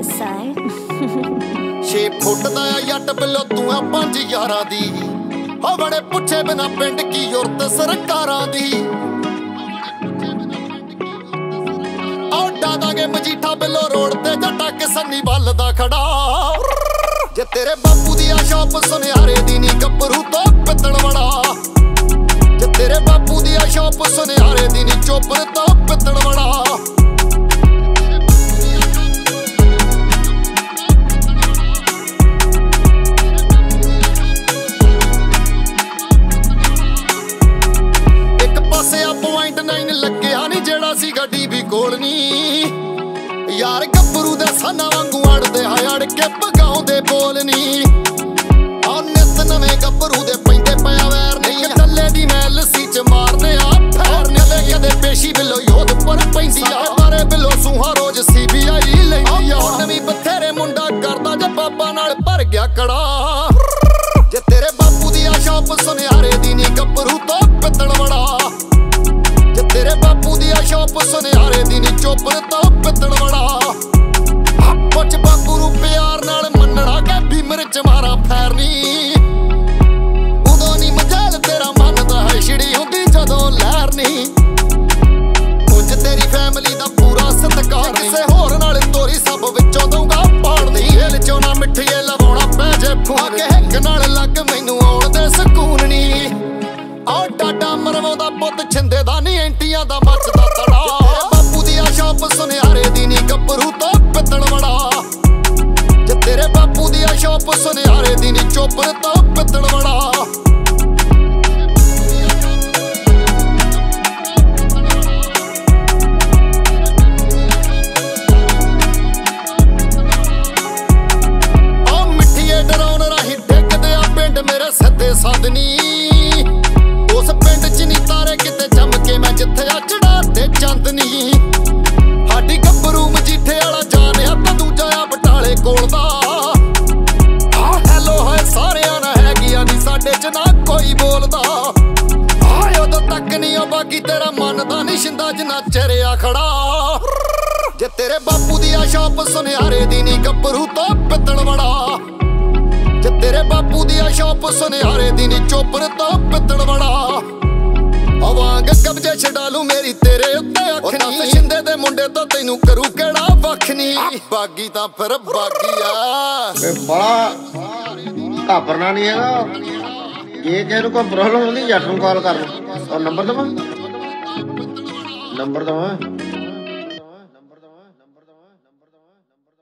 this side. 6 ਫੁੱਟ ਦਾ ਆ ਜੱਟ ਬਿੱਲੋ ਤੂੰ ਆ 5 11 ਦੀ ਹੋ ਬੜੇ ਪੁੱਛੇ ਬਿਨਾ ਪਿੰਡ ਕੀ ਯੁਰਤ ਸਰਕਾਰਾਂ ਦੀ ਆ ਡਾਦਾਂਗੇ ਮਜੀਠਾ ਬਿੱਲੋ ਰੋਡ ਤੇ ਜੱਟਾ ਕਿਸਨੀ ਵੱਲ ਦਾ ਖੜਾ ਜੇ ਤੇਰੇ ਬਾਪੂ ਦੀ ਆ ਸ਼ੌਪ ਸੁਨਿਆਰੇ ਦੀ ਨੀ ਗੱਭਰੂ ਤੋਂ ਪਿੱਤਲ ਵੜਾ ਜੇ ਤੇਰੇ ਬਾਪੂ ਦੀ ਆ ਸ਼ੌਪ ਸੁਨਿਆਰੇ ਦੀ ਨੀ ਚੋਪਰ ਤੋਂ ਪਿੱਤਲ ਵੜਾ ਲੱਗਿਆ ਨੀ ਜਿਹੜਾ ਸੀ ਗੱਡੀ ਵੀ ਕੋਲ ਨੀ ਯਾਰ ਗੱਭਰੂ ਦੇ ਸਾਨਾ ਵਾਂਗੂ ਅੜਦੇ ਅੜ ਕੇ ਭਗਾਉਂਦੇ ਬੋਲ ਨੀ ਆ ਨਿਤ ਨਵੇਂ ਗੱਭਰੂ ਦੇ ਪੈਂਦੇ ਪਿਆ ਵੈਰ ਨਹੀਂ ਟੱਲੇ ਦੀ ਮੈਲ ਸੀ ਚ ਮਾਰਦੇ ਆ ਫੈਰ ਨੇ ਕਦੇ ਪੇਸ਼ੀ ਬਿੱਲੋ ਯੋਧ ਪਰ ਪੈਂਦੀ ਆ ਬਾਰੇ ਬਿੱਲੋ ਸੂਹਾ ਰੋਜ਼ CBI ਲੈਂਦੀ ਆ ਨਵੀਂ ਬਥੇਰੇ ਮੁੰਡਾ ਕਰਦਾ ਜੇ ਬਾਬਾ ਨਾਲ ਭਰ ਗਿਆ ਕੜਾ ਜੇ ਤੇਰੇ ਬਾਪੂ ਦੀ ਆ ਸ਼ੌਪ ਸੁਨਿਆਰੇ ਦੀ ਨੀ ਗੱਭਰੂ ਤੋਂ ਪਿੱਤਲ ਵੜਾ ਜੇ ਤੇਰੇ ਬਾਪੂ ਦੀ ਆ ਸ਼ੌਪ ਸੁਨਿਆਰੇ ਦੀ ਨੀ ਚੋਪਰ ਤੋਂ ਪਿੱਤਲ ਵੜਾ ਪੁੱਛ ਬਾਪੂ ਨੂੰ ਪਿਆਰ ਨਾਲ ਮੰਨਣਾ ਕਿ ਭੀਮਰ ਚ ਮਾਰਾ ਫੈਰਨੀ ਉਦੋਂ ਨੀ ਮਜਾਲ ਤੇਰਾ ਮੰਨਦਾ ਹੈ ਛਿੜੀ ਹੁੰਦੀ ਜਦੋਂ ਲਹਿਰ ਨੀ ਉਂਝ ਤੇਰੀ ਫੈਮਿਲੀ ਦਾ ਪੂਰਾ ਸਤਿਕਾਰ ਕਿਸੇ ਹੋਰ ਨਾਲ ਤੋਰੀ ਸਭ ਵਿੱਚੋਂ ਦਊਗਾ ਪਾੜਦੀ ਹਿਲ ਚੋਂ ਨਾ ਮਿੱਠੀਏ ਲਵਾਉਣਾ ਪੈ ਜੇ ਫੂਕ ਹਿੱਕ ਨਾਲ ਲੱਗ ਮੈਨੂੰ ਆਉਣ ਦੇ ਸਕੂਨ ਨੀ ਆ ਡਾਡਾ ਮਰਵਾਉਂਦਾ ਪੁੱਤ ਛਿੰਦੇ ਦਾ ਨੀ ਐਂਟੀਆਂ ਦਾ ਮੱਚਦਾ ਤੜਾ ਬਾਪੂ ਦੀ ਆ ਸ਼ੌਪ ਸੁਨਿਆਰੇ ਦੀ ਨੀ ਗੱਭਰੂ ਤੋਂ ਪਿੱਤਲ ਵੜਾ ਜੇ ਤੇਰੇ ਬਾਪੂ ਦੀ ਆ ਸ਼ੌਪ ਸੁਨਿਆਰੇ ਦੀ ਨੀ ਚੋਪਰ ਤੋਂ ਪਿੱਤਲ ਵੜਾ ਆ ਮਿੱਠੀਏ ਡਰਾਉਣ ਰਾਹੀਂ ਡਿੱਗਦੇ ਆ ਪਿੰਡ ਮੇਰੇ ਸਿੱਧੇ ਸੰਦਨੀ ਉਸ ਪਿੰਡ ਚ ਨੀ ਤਾਰੇ ਕਿਤੇ ਜੰਮ ਕੇ ਮੈਂ ਜਿੱਥੇ ਆ ਚੜਾ ਤੇ ਚੰਦਨੀ ਸਾਡੀ ਗੱਭਰੂ ਮਜੀਠੇ ਵਾਲਾ ਜਾਣਿਆ ਤਾਂ ਦੂਜਾ ਆ ਬਟਾਲੇ ਕੋਲ ਦਾ ਆ ਹੈਲੋ ਹੈ ਸਾਰਿਆਂ ਨਾਲ ਹੈਗੀਆਂ ਨੀ ਸਾਡੇ ਚ ਨਾ ਕੋਈ ਬੋਲਦਾ ਆ ਉਦੋਂ ਤੱਕ ਨੀ ਉਹ ਬਾਕੀ ਤੇਰਾ ਮੰਨਦਾ ਨੀ ਸ਼ਿੰਦਾ ਜਿੰਨਾ ਚਿਹਰਿਆ ਖੜਾ ਜੇ ਤੇਰੇ ਬਾਪੂ ਦੀ ਆ ਸ਼ੌਪ ਸੁਨਿਆਰੇ ਦੀ ਨੀ ਗੱਭਰੂ ਤੋਂ ਪਿੱਤਲ ਵੜਾ ਜੇ ਤੇਰੇ ਬਾਪੂ ਦੀ ਆ ਸ਼ੌਪ ਸੁਨਿਆਰੇ ਦੀ ਨੀ ਚੋਪਰ ਤੋਂ ਪਿੱਤਲ ਵੜਾ ਆਵਾਂਗ ਕਬਜੇ ਛਡਾ ਲੂ ਮੇਰੀ ਤੇਰੇ ਉੱਤੇ ਅੱਖ ਨੀ ਸ਼ਿੰਦੇ ਦੇ ਮੁੰਡੇ ਤੋਂ ਤੈਨੂੰ ਕਰੂ ਕਿਹੜਾ ਵੱਖ ਨੀ ਬਾਗੀ ਤਾਂ ਫਿਰ ਬਾਗੀ ਆ ਬੜਾ ਘਾਬਰਨਾ ਨਹੀਂ ਹੈਗਾ ਜੇ ਕਿਸੇ ਨੂੰ ਕੋਈ ਪ੍ਰੋਬਲਮ ਹੁੰਦੀ ਜੱਟ ਨੂੰ ਕਾਲ ਕਰ ਲਓ ਨੰਬਰ ਦਵਾਂ